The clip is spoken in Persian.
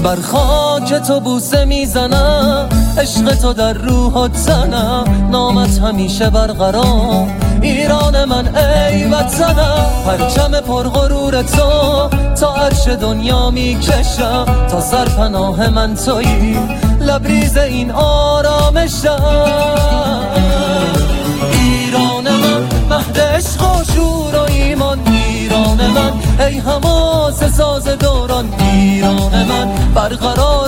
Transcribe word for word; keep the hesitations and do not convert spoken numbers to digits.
بر خاک تو بوسه میزنم، عشق تو در روحت زنم، نامت همیشه برقرار ایران من ای وطنم. پرچم پرغرور تو تا عرش دنیا میکشم، تا سرپناه من تویی لبریز این آرامشم. ایران من مهد عشق و شور و ایمان، ایران من ای حماس ساز دوران، ایران من برقرار